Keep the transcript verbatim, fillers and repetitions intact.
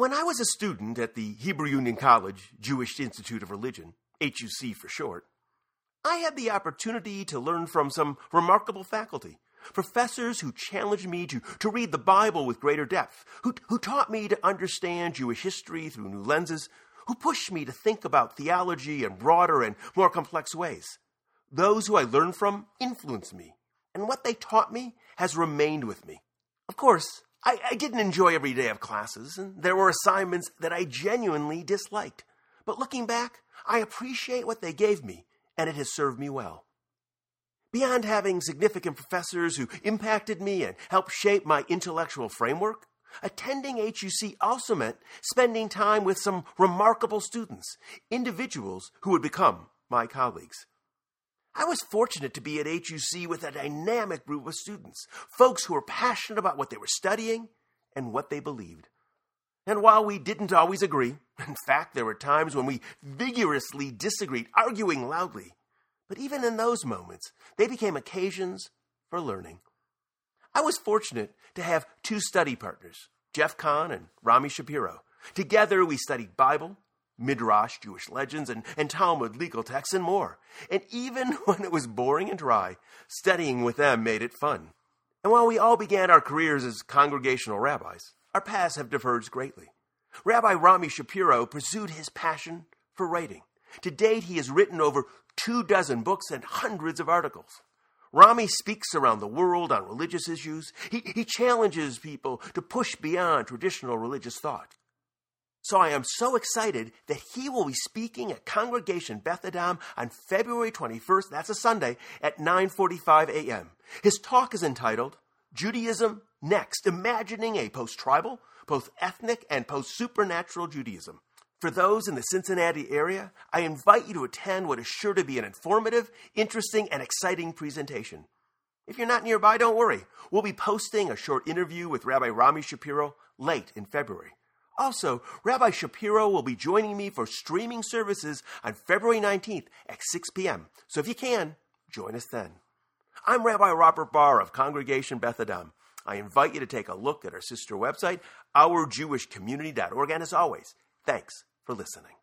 When I was a student at the Hebrew Union College Jewish Institute of Religion, H U C for short, I had the opportunity to learn from some remarkable faculty, professors who challenged me to, to read the Bible with greater depth, who, who taught me to understand Jewish history through new lenses, who pushed me to think about theology in broader and more complex ways. Those who I learned from influenced me, and what they taught me has remained with me. Of course, I, I didn't enjoy every day of classes, and there were assignments that I genuinely disliked. But looking back, I appreciate what they gave me, and it has served me well. Beyond having significant professors who impacted me and helped shape my intellectual framework, attending H U C also meant spending time with some remarkable students, individuals who would become my colleagues. I was fortunate to be at H U C with a dynamic group of students, folks who were passionate about what they were studying and what they believed. And while we didn't always agree, in fact, there were times when we vigorously disagreed, arguing loudly, but even in those moments, they became occasions for learning. I was fortunate to have two study partners, Jeff Kahn and Rami Shapiro. Together, we studied Bible, Midrash, Jewish legends, and, and Talmud, legal texts, and more. And even when it was boring and dry, studying with them made it fun. And while we all began our careers as congregational rabbis, our paths have diverged greatly. Rabbi Rami Shapiro pursued his passion for writing. To date, he has written over two dozen books and hundreds of articles. Rami speaks around the world on religious issues. He, he challenges people to push beyond traditional religious thought. So I am so excited that he will be speaking at Congregation Beth Adam on February twenty-first, that's a Sunday, at nine forty-five a.m. His talk is entitled, Judaism Next, Imagining a Post-Tribal, Post-Ethnic, and Post-Supernatural Judaism. For those in the Cincinnati area, I invite you to attend what is sure to be an informative, interesting, and exciting presentation. If you're not nearby, don't worry. We'll be posting a short interview with Rabbi Rami Shapiro late in February. Also, Rabbi Shapiro will be joining me for streaming services on February nineteenth at six p.m. So if you can, join us then. I'm Rabbi Robert Barr of Congregation Beth Adam. I invite you to take a look at our sister website, our jewish community dot org, and as always, thanks for listening.